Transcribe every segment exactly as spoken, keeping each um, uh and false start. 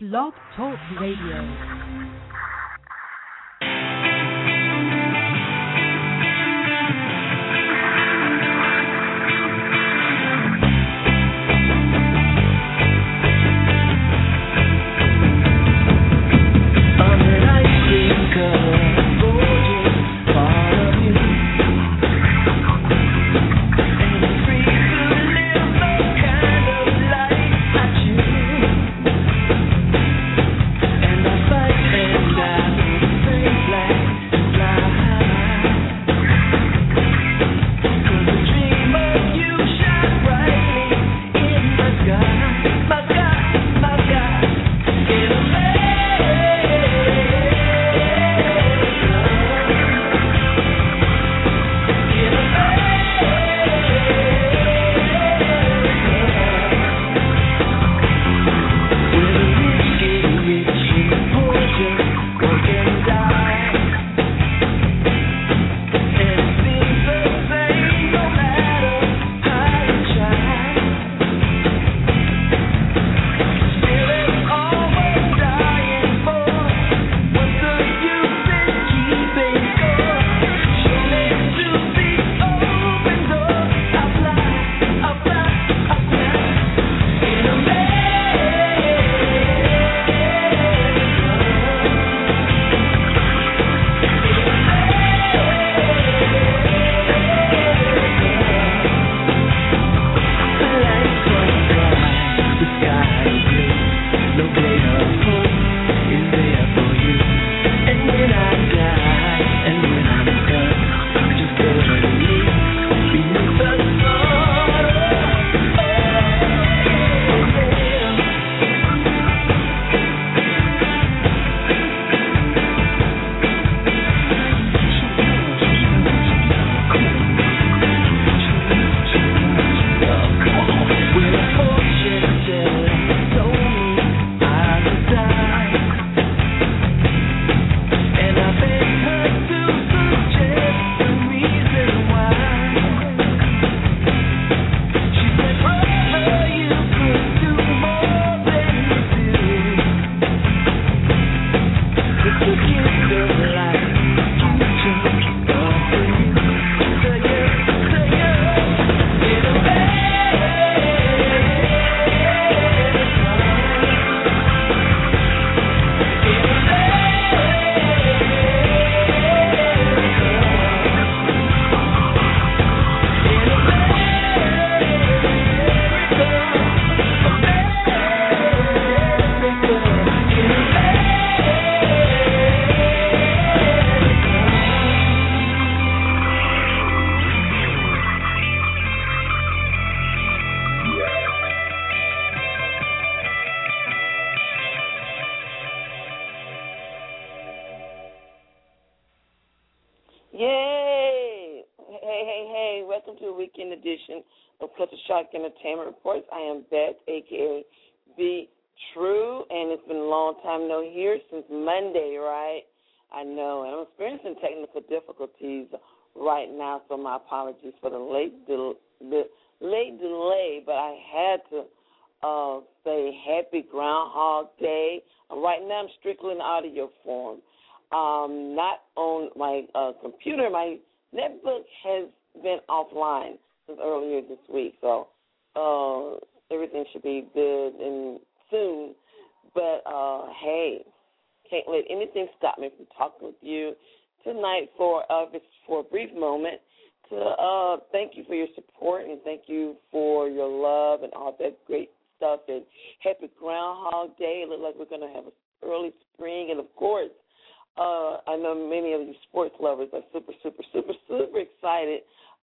Blog Talk Radio. Entertainment Reports. I am Beth, a k a. The True, and it's been a long time no here since Monday, right? I know, and I'm experiencing technical difficulties right now, so my apologies for the late, del- the late delay, but I had to uh, say Happy Groundhog Day. Uh, right now I'm strictly in audio form. Um, not on my uh, computer. My netbook has been offline since earlier this week, so Uh, everything should be good and soon. But, uh, hey, can't let anything stop me from talking with you tonight for uh, just for a brief moment to uh, thank you for your support and thank you for your love and all that great stuff. And happy Groundhog Day. It looks like we're going to have an early spring. And, of course, uh, I know many of you sports lovers are super, super, super, super excited,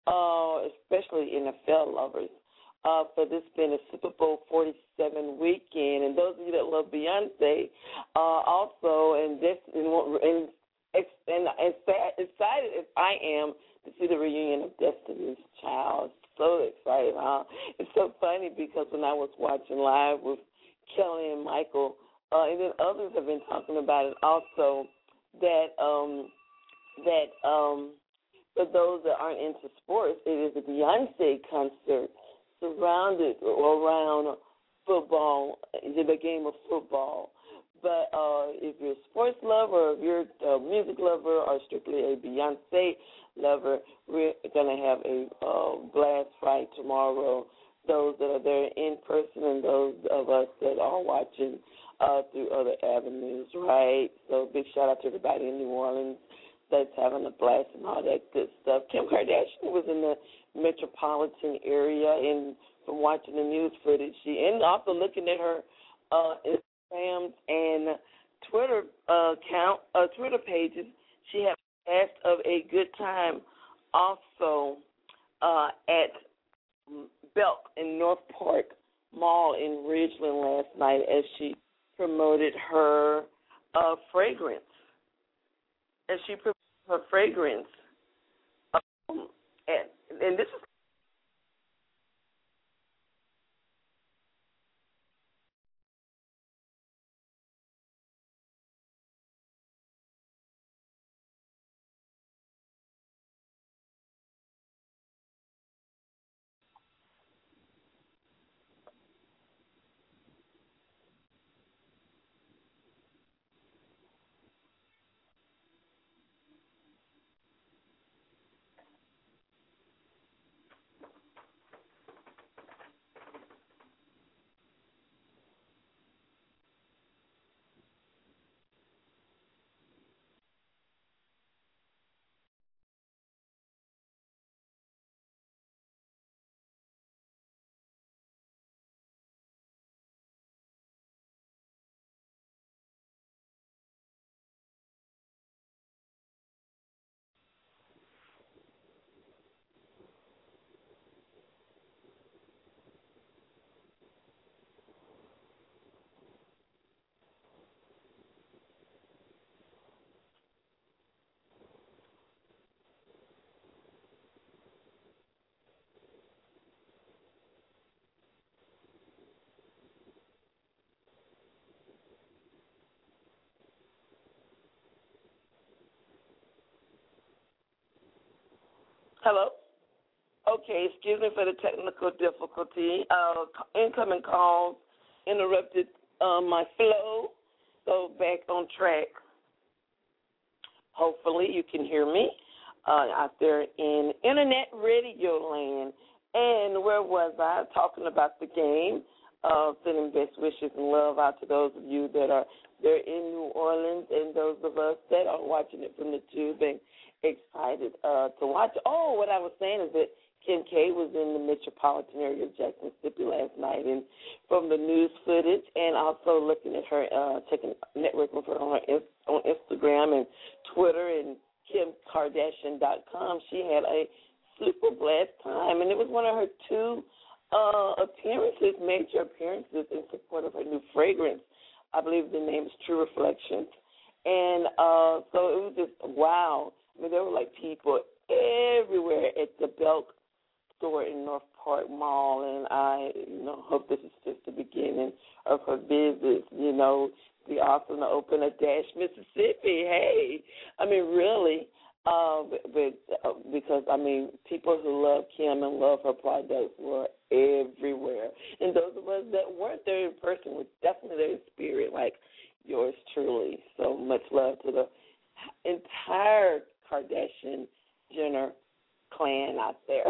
uh, especially N F L lovers. Uh, for this being a Super Bowl forty-seven weekend, and those of you that love Beyonce, uh, also, and this and and and, and sad, excited as I am to see the reunion of Destiny's Child. So excited, huh? It's so funny because when I was watching live with Kelly and Michael, uh, and then others have been talking about it also, that um, that um, for those that aren't into sports, it is a Beyonce concert surrounded around football, the game of football. But uh, if you're a sports lover, if you're a music lover, or strictly a Beyonce lover, we're going to have a uh, blast fight tomorrow. Those that are there in person and those of us that are watching uh, through other avenues, right? So big shout out to everybody in New Orleans that's having a blast and all that good stuff. Kim Kardashian was in the metropolitan area, and from watching the news footage, she and also looking at her uh, Instagram and Twitter uh, account, uh, Twitter pages, she had passed of a good time also uh, at Belk in North Park Mall in Ridgeland last night as she promoted her uh, fragrance. As she promoted her fragrance. Um, and, and this is hello. Okay, excuse me for the technical difficulty. Uh, incoming calls interrupted uh, my flow, so back on track. Hopefully you can hear me uh, out there in internet radio land. And where was I? Talking about the game, uh, sending best wishes and love out to those of you that are there in New Orleans and those of us that are watching it from the tube and excited uh, to watch. Oh, what I was saying is that Kim K was in the metropolitan area of Jackson, Mississippi last night, and from the news footage, and also looking at her, uh, checking networking with her on her on Instagram and Twitter and Kim Kardashian dot com, she had a super blast time, and it was one of her two uh, appearances, major appearances in support of her new fragrance. I believe the name is True Reflections, and uh, so it was just wow. I mean, there were like people everywhere at the Belk store in North Park Mall, and I, you know, hope this is just the beginning of her business. You know, be awesome to open a Dash, Mississippi. Hey, I mean, really, uh, but, but uh, because I mean, people who love Kim and love her products were everywhere, and those of us that weren't there in person were definitely there in spirit, like yours truly. So much love to the entire Kardashian Jenner clan out there.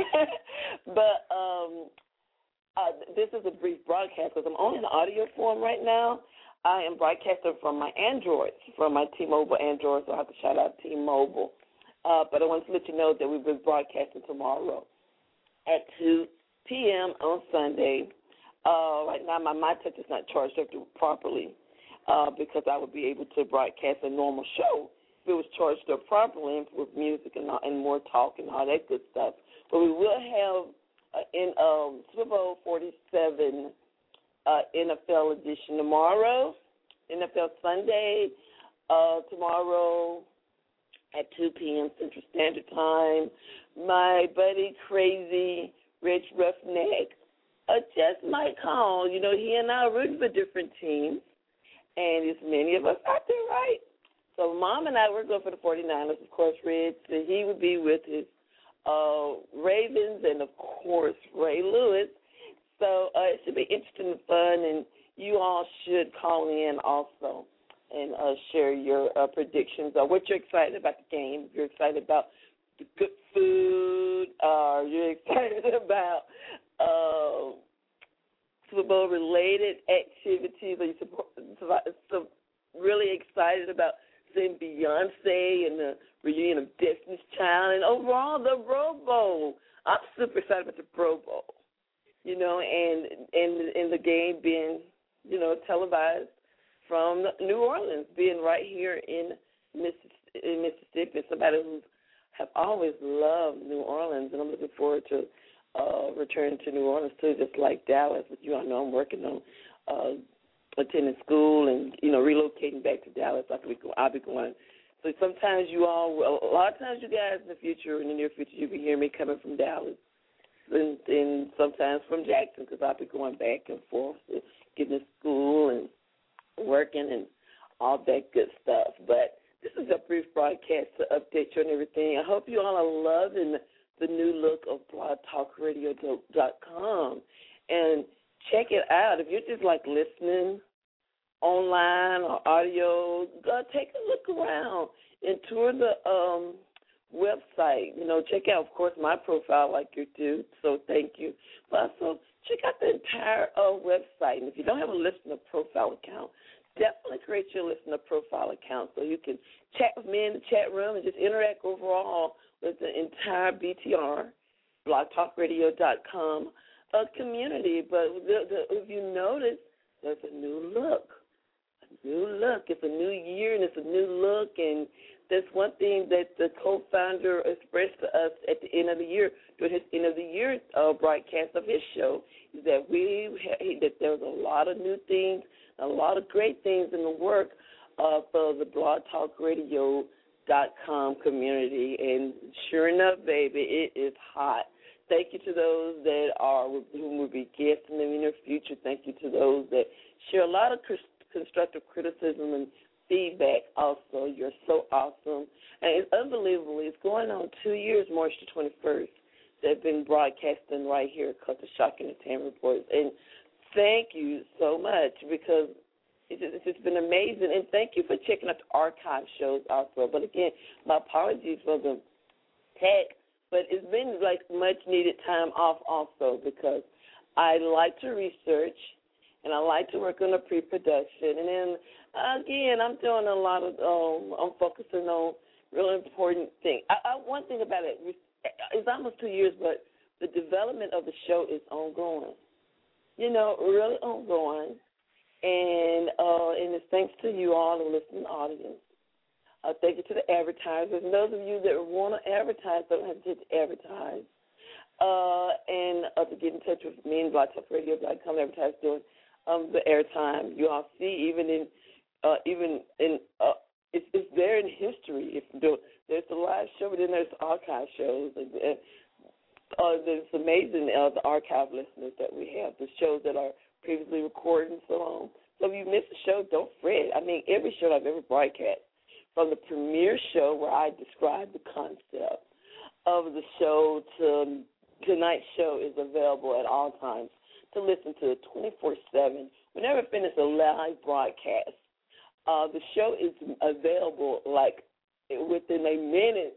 but um, uh, this is a brief broadcast because I'm only in the audio form right now. I am broadcasting from my Android, from my T-Mobile Android, so I have to shout out T-Mobile. Uh, but I want to let you know that we'll be broadcasting tomorrow at two p.m. on Sunday. Uh, right now, my MyTouch is not charged up properly uh, because I would be able to broadcast a normal show if it was charged up properly with music and, and more talk and all that good stuff. But we will have uh, in um, Super Bowl forty-seven uh, N F L edition tomorrow, N F L Sunday uh, tomorrow at two p.m. Central Standard Time. My buddy Crazy Rich Roughneck uh, just might call. You know, he and I are rooting for different teams, and there's many of us out there, right? So Mom and I, we're going for the forty-niners, of course, Rich. So he would be with his uh, Ravens and, of course, Ray Lewis. So uh, it should be interesting and fun, and you all should call in also and uh, share your uh, predictions or what you're excited about the game. If you're excited about the good food, or you're excited about uh, Super Bowl related activities, are you so really excited about seeing Beyonce and the reunion of Destiny's Child, and overall the Pro Bowl? I'm super excited about the Pro Bowl. You know, and and and the game being, you know, televised from New Orleans, being right here in Mississippi, in Mississippi. Somebody who have always loved New Orleans, and I'm looking forward to uh, returning to New Orleans too, just like Dallas. But you all know I'm working on uh, attending school and you know relocating back to Dallas. I'll be I'll be going. So sometimes you all, a lot of times you guys in the future, in the near future, you'll be hearing me coming from Dallas. And, and sometimes from Jackson, because I'll be going back and forth, getting to school and working and all that good stuff. But this is a brief broadcast to update you on everything. I hope you all are loving the new look of blog talk radio dot com. And check it out. If you're just like listening online or audio, go take a look around and tour the um website. You know, check out, of course, my profile like you do, so thank you. But also, check out the entire uh, website. And if you don't have a listener profile account, definitely create your listener profile account so you can chat with me in the chat room and just interact overall with the entire B T R, blog talk radio dot com, uh, community. But the, the, if you notice, there's a new look. A new look. It's a new year, and it's a new look, and that's one thing that the co-founder expressed to us at the end of the year, during his end of the year uh, broadcast of his show, is that we that there was a lot of new things, a lot of great things in the work uh, for the blog talk radio dot com community. And sure enough, baby, it is hot. Thank you to those that are who will be guests in the near future. Thank you to those that share a lot of constructive criticism and feedback also. You're so awesome. And it's unbelievable. It's going on two years, March the twenty-first, that have been broadcasting right here at Culture Shock Entertainment Reports. And thank you so much, because it's just, it's just been amazing. And thank you for checking out the archive shows also. But again, my apologies for the tech, but it's been like much needed time off also, because I like to research and I like to work on the pre-production. And then, again, I'm doing a lot of, um, I'm focusing on real important things. I, I, one thing about it, it's almost two years, but the development of the show is ongoing. You know, really ongoing. And uh, and it's thanks to you all, the listening audience. Uh, thank you to the advertisers. And those of you that want to advertise, don't hesitate to advertise. Uh, and uh, to get in touch with me and blog talk radio dot com, advertise doing um, the airtime. You all see, even in, uh, even in, uh, it's, it's there in history. If there's the live show, but then there's the archive shows. And, and uh, it's amazing, uh, the archive listeners that we have, the shows that are previously recorded and so on. So if you miss a show, don't fret. I mean, every show I've ever broadcast, from the premiere show where I describe the concept of the show to tonight's show, is available at all times to listen to twenty-four seven. Whenever it finishes a live broadcast, uh, the show is available like within a minute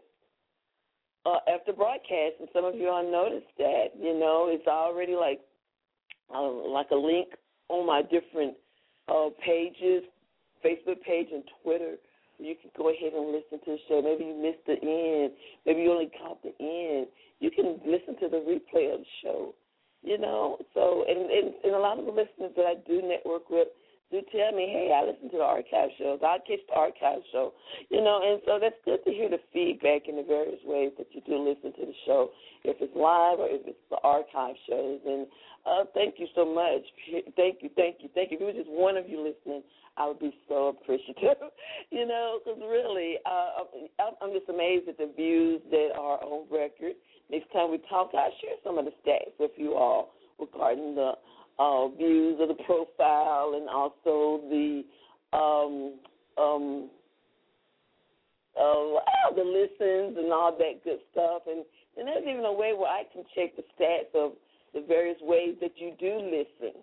uh, after broadcast. And some of you all noticed that, you know, it's already like uh, like a link on my different uh, pages, Facebook page and Twitter. You can go ahead and listen to the show. Maybe you missed the end. Maybe you only caught the end. You can listen to the replay of the show, you know. So, and, and, and a lot of the listeners that I do network with do tell me, hey, I listen to the archive shows. I catch the archive show, you know. And so that's good to hear the feedback in the various ways that you do listen to the show, if it's live or if it's the archive shows. And uh, thank you so much. Thank you, thank you, thank you. If it was just one of you listening, I would be so appreciative, you know, because really, uh, I'm just amazed at the views that are on record. Next time we talk, I'll share some of the stats with you all regarding the uh, views of the profile and also the um, um, uh, the listens and all that good stuff. And, and there's even a way where I can check the stats of the various ways that you do listen,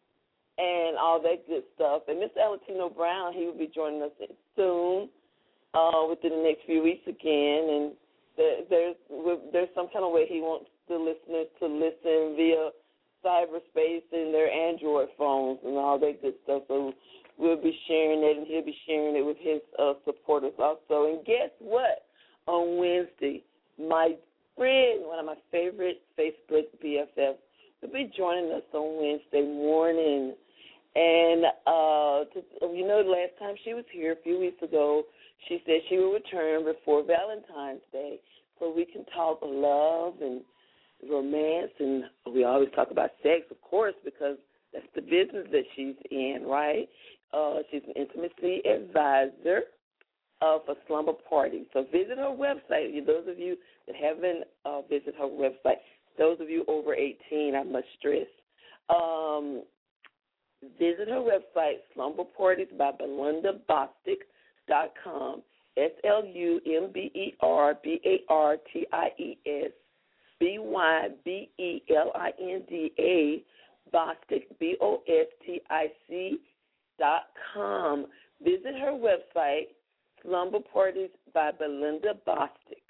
and all that good stuff. And Mister Alatino Brown, he will be joining us soon, uh, within the next few weeks again. And there's there's some kind of way he wants the listeners to listen via cyberspace and their Android phones and all that good stuff. So we'll be sharing it, and he'll be sharing it with his uh, supporters also. And guess what? On Wednesday, my friend, one of my favorite Facebook B F Fs, will be joining us on Wednesday morning. And, uh, to, you know, the last time she was here a few weeks ago, she said she will return before Valentine's Day so we can talk love and romance. And we always talk about sex, of course, because that's the business that she's in, right? Uh, she's an intimacy advisor uh, for slumber parties. So visit her website. Those of you that haven't uh, visited her website, those of you over eighteen, I must stress, um, visit her website, Slumber Parties by Belinda Bostic dot com, S L U M B E R B A R T I E S B Y B E L I N D A, Bostic, B O S T I C dot com. Visit her website, Slumber Parties by Belinda Bostic.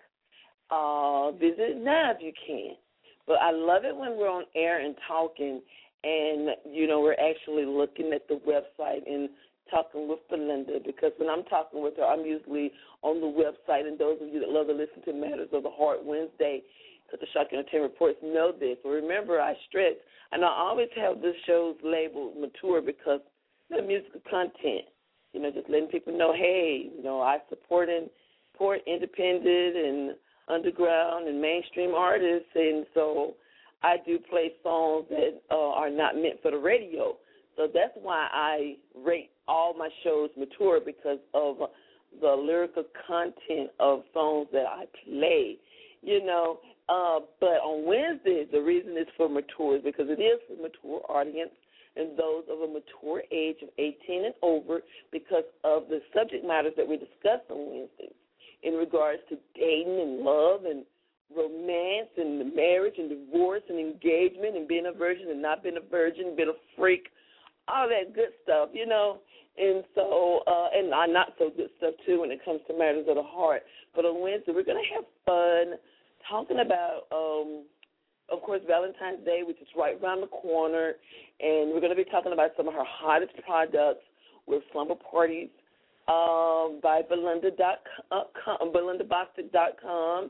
Uh, visit now if you can. But I love it when we're on air and talking, and, you know, we're actually looking at the website and talking with Belinda, because when I'm talking with her, I'm usually on the website, and those of you that love to listen to Matters of the Heart Wednesday, Culture Shock Entertainment Reports, know this. But remember, I stress, and I always have this shows labeled mature because the musical content, you know, just letting people know, hey, you know, I support and support independent and underground and mainstream artists, and so I do play songs that uh, are not meant for the radio. So that's why I rate all my shows mature, because of the lyrical content of songs that I play, you know. Uh, but on Wednesdays, the reason it's for mature is because it is for mature audience and those of a mature age of eighteen and over, because of the subject matters that we discuss on Wednesdays in regards to dating and love and romance and marriage and divorce and engagement and being a virgin and not being a virgin, being a freak, all that good stuff, you know. And so, uh, and uh, not so good stuff, too, when it comes to matters of the heart. But on Wednesday, we're going to have fun talking about, um, of course, Valentine's Day, which is right around the corner. And we're going to be talking about some of her hottest products with Slumber Parties um, by Belinda dot com, Belinda Bostic dot com.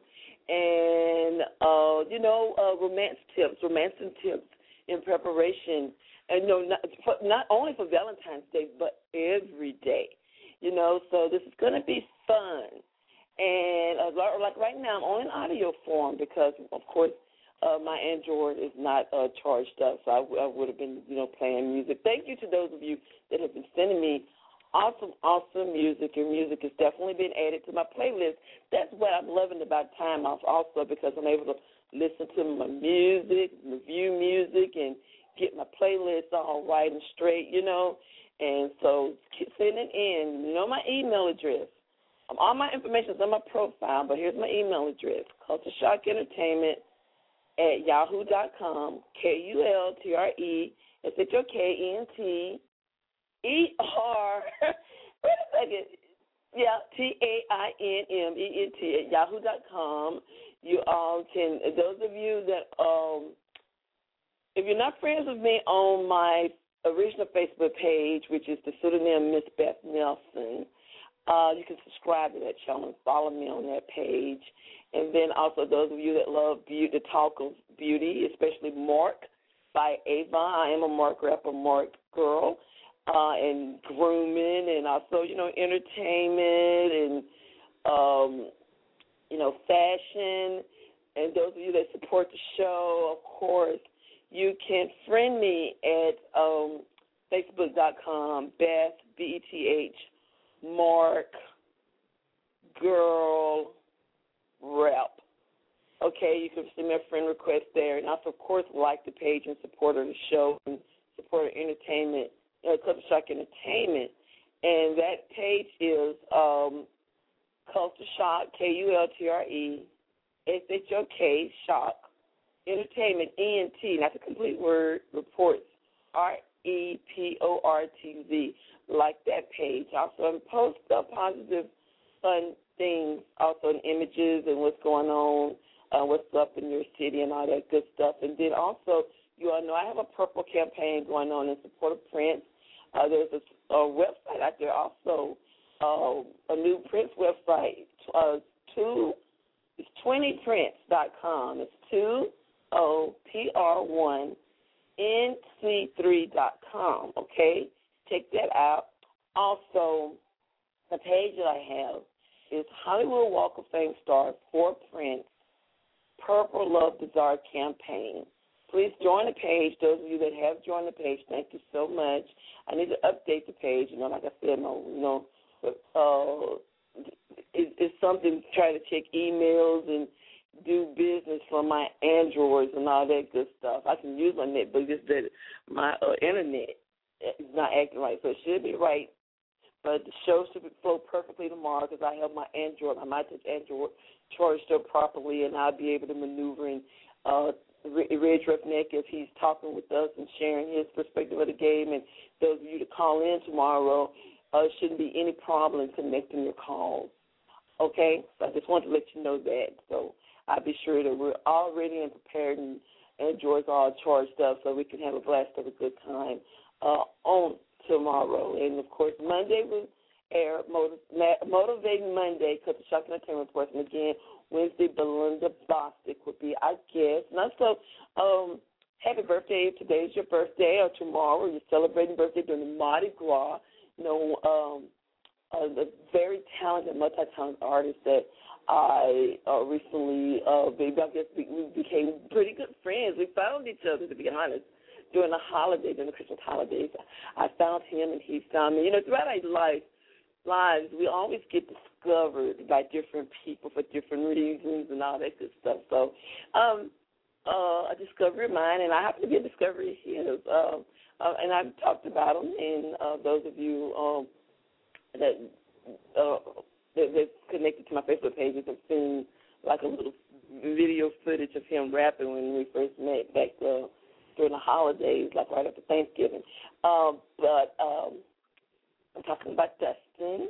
And, uh, you know, uh, romance tips, romancing tips in preparation. And, no, not, not only for Valentine's Day, but every day, you know. So this is going to be fun. And, uh, like right now, I'm only in audio form because, of course, uh, my Android is not uh, charged up. So I, w- I would have been, you know, playing music. Thank you to those of you that have been sending me awesome, awesome music. Your music has definitely been added to my playlist. That's what I'm loving about Time Off also, because I'm able to listen to my music, review music, and get my playlist all right and straight, you know. And so keep sending in. You know my email address. Um, all my information is on my profile, but here's my email address, Culture Shock Entertainment at yahoo dot com, K U L T R E S H O K E N T E R, wait a second, yeah, T A I N M E N T at yahoo dot com. You all can, those of you that, um, if you're not friends with me on my original Facebook page, which is the pseudonym Miss Beth Nelson, uh, you can subscribe to that channel and follow me on that page. And then also those of you that love beauty, the talk of beauty, especially Mark by Ava. I am a Mark rapper, Mark girl, uh, and grooming, and also, you know, entertainment and, um, you know, fashion. And those of you that support the show, of course, you can friend me at um, facebook dot com, Beth, B E T H, Mark, Girl, Rep. Okay, you can send me a friend request there. And also, of course, like the page and support of the show and support of entertainment, uh, Culture Shock Entertainment. And that page is um, Culture Shock, K U L T R E, S H O K, Shock, Entertainment, E N T, not the complete word, reports, R E P O R T Z. Like that page. Also, and post uh, positive, fun things, also in images and what's going on, uh, what's up in your city and all that good stuff. And then also, you all know I have a purple campaign going on in support of Prince. Uh, there's a, a website out there also, uh, a new Prince website, uh, two, it's twenty prince dot com. It's two O P R one N C three dot com, okay? Check that out. Also, the page that I have is Hollywood Walk of Fame star for Prince, Purple Love Bazaar campaign. Please join the page. Those of you that have joined the page, thank you so much. I need to update the page. You know, like I said, no, you know, uh, it, it's something to try to check emails and do business from my Androids and all that good stuff. I can use my net, but just that my uh, internet is not acting right. So it should be right, but the show should flow perfectly tomorrow because I have my Android, my MyTouch Android charged up properly, and I'll be able to maneuver in uh, Reg Roughneck if he's talking with us and sharing his perspective of the game. And those of you to call in tomorrow, uh, shouldn't be any problem connecting your calls. Okay? So I just want to let you know that. So I'll be sure that we're all ready and prepared and Android's all charged up so we can have a blast of a good time uh, on tomorrow. And, of course, Monday will air Motiv- Motivating Monday, because the Shock Entertainment Reports. And, again, Wednesday, Belinda Bostic would be our guest. And also, um, happy birthday. Today's your birthday, or tomorrow. You're celebrating birthday during the Mardi Gras. You know, um, uh, the very talented, multi-talented artist that I uh, recently, uh, maybe I guess we, we became pretty good friends. We found each other, to be honest, during the holidays, during the Christmas holidays. I found him and he found me. You know, throughout our life, lives, we always get discovered by different people for different reasons and all that good stuff. So, um, uh, a discovery of mine, and I happen to be a discovery of his. Uh, uh, and I've talked about him, and uh, those of you um, that uh, that, that's connected to my Facebook pages have seen like a little video footage of him rapping when we first met back uh, during the holidays, like right after Thanksgiving. Uh, but um, I'm talking about Dustin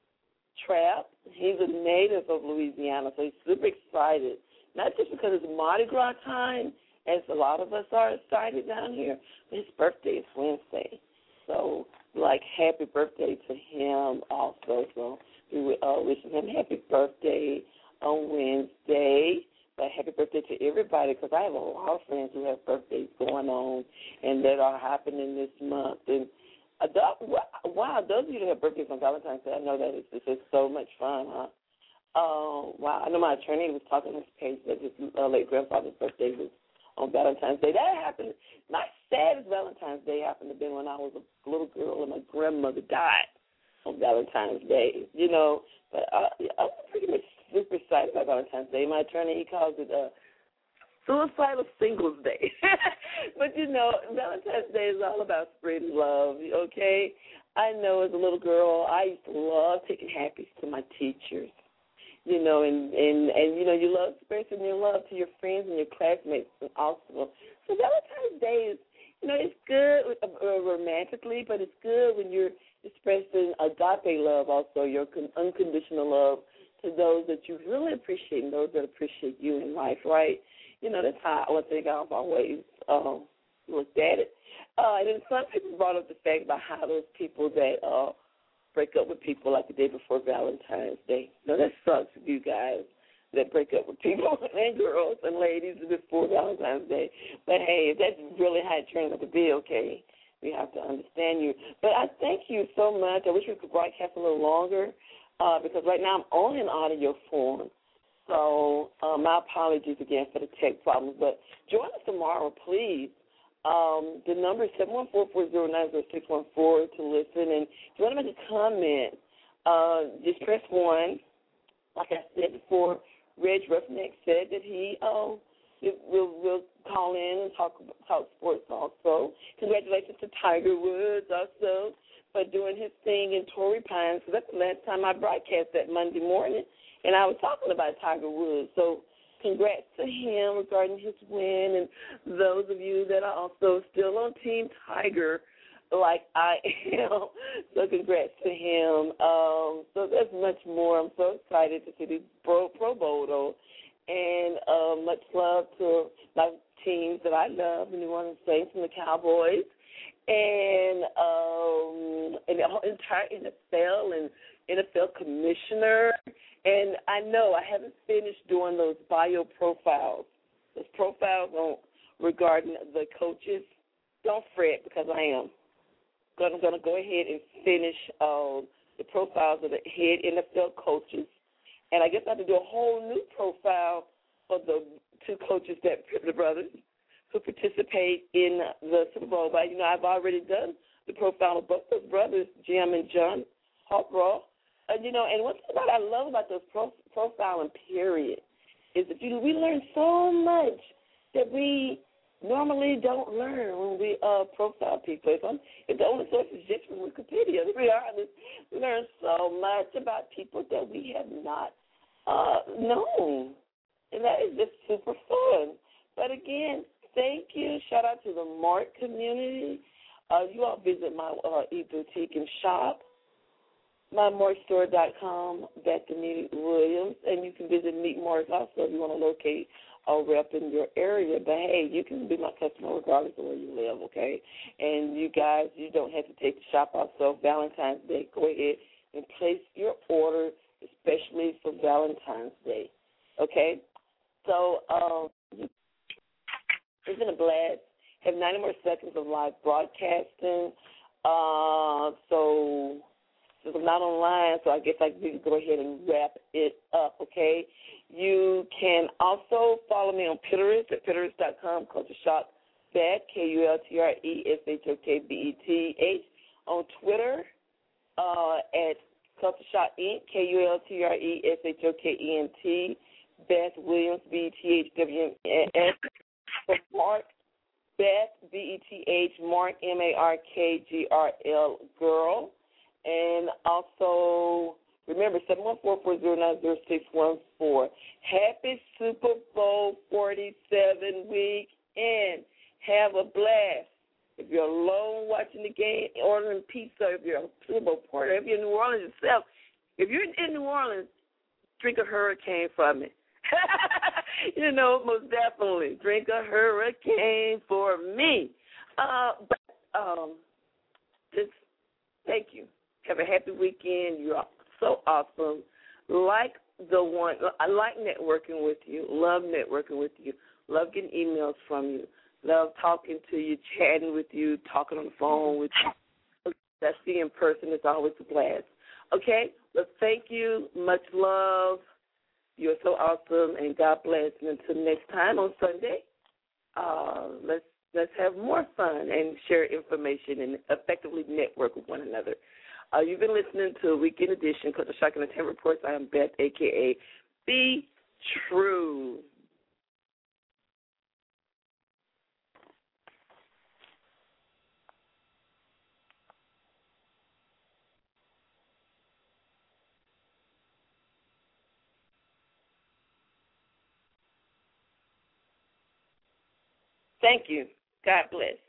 Trapp. He's a native of Louisiana, so he's super excited, not just because it's Mardi Gras time, as a lot of us are excited down here, but his birthday is Wednesday. So, like, happy birthday to him also. So we were uh, wishing him happy birthday on Wednesday. But happy birthday to everybody, because I have a lot of friends who have birthdays going on and that are happening this month. And uh, wow, those of you that have birthdays on Valentine's Day, I know that it's, it's just so much fun, huh? Uh, wow, I know my attorney was talking on his page that his uh, late grandfather's birthday was on Valentine's Day. That happened. My saddest Valentine's Day happened to be when I was a little girl and my grandmother died on Valentine's Day, you know. But uh, I'm pretty much super excited about Valentine's Day. My attorney, he calls it uh, Suicidal Singles Day. But, you know, Valentine's Day is all about spreading love, okay? I know as a little girl, I used to love taking happies to my teachers. You know, and, and, and, you know, you love expressing your love to your friends and your classmates and also. So Valentine's Day is, you know, it's good uh, romantically, but it's good when you're expressing agape love also, your con- unconditional love to those that you really appreciate and those that appreciate you in life, right? You know, that's how I would think I've always um, looked at it. Uh, and then some people brought up the fact about how those people that uh, break up with people like the day before Valentine's Day. No, that sucks for you guys that break up with people and girls and ladies before Valentine's Day. But, hey, if that's really how it turns out to be, okay, we have to understand you. But I thank you so much. I wish we could broadcast a little longer uh, because right now I'm only in audio form. So uh, my apologies again for the tech problems. But join us tomorrow, please. Um, the number is seven one four, four zero nine, zero six one four to listen. And if you want to make a comment, uh, just press one. Like I said before, Reg Roughneck said that he uh, will will call in and talk talk sports also. Congratulations to Tiger Woods also for doing his thing in Torrey Pines. So that's the last time I broadcast that Monday morning, and I was talking about Tiger Woods. So congrats to him regarding his win, and those of you that are also still on Team Tiger, like I am. So congrats to him. Um, so there's much more. I'm so excited to see the Pro, Pro Bowl, and uh, much love to my teams that I love, the New Orleans Saints and the Cowboys, and um, and the entire N F L and N F L commissioner. And I know I haven't finished doing those bio profiles, those profiles on regarding the coaches. Don't fret, because I am. I'm going to go ahead and finish uh, the profiles of the head N F L coaches. And I guess I have to do a whole new profile for the two coaches, that the brothers, who participate in the Super Bowl. But, you know, I've already done the profile of both those brothers, Jim and John Harbaugh. And, you know, and one thing that I love about those pro- profiling, period, is that, you know, we learn so much that we normally don't learn when we uh, profile people. If, I'm, if the only source is just from Wikipedia, to be honest, we learn so much about people that we have not uh, known. And that is just super fun. But, again, thank you. Shout out to the Mark community. Uh, you all visit my uh, e-boutique and shop, my mark store dot com, Bethany Williams. And you can visit Meet Mark also if you want to locate a rep in your area. But, hey, you can be my customer regardless of where you live, okay? And you guys, you don't have to take the shop out. So Valentine's Day, go ahead and place your order, especially for Valentine's Day, okay? So um, it's been a blast. Have ninety more seconds of live broadcasting. Uh, so since I'm not online, so I guess I can go ahead and wrap it up, okay? You can also follow me on Pinterest at pinterest dot com, Culture Shock Bet, K U L T R E S H O K B E T H. On Twitter uh, at Culture Shock Incorporated, K U L T R E S H O K E N T, Beth Williams, B E T H W M S, Mark, Beth, B E T H, Mark, M A R K G R L, Girl. And also, remember, seven one four, four zero nine, zero six one four. Happy Super Bowl forty-seven weekend. Have a blast. If you're alone watching the game, ordering pizza, if you're a Super Bowl porter, if you're in New Orleans yourself, if you're in New Orleans, drink a hurricane from me. You know, most definitely. Drink a hurricane for me. Uh, but um, just thank you. Have a happy weekend. You're so awesome. Like the one, I like networking with you. Love networking with you. Love getting emails from you. Love talking to you, chatting with you, talking on the phone with you. That's the in person. It's always a blast. Okay? Well, thank you. Much love. You're so awesome, and God bless. And until next time on Sunday, uh, let's let's have more fun and share information and effectively network with one another. Uh, you've been listening to a Weekend Edition, Culture Shock and Entertainment Reports. I am Beth, a k a. Be True. Thank you. God bless.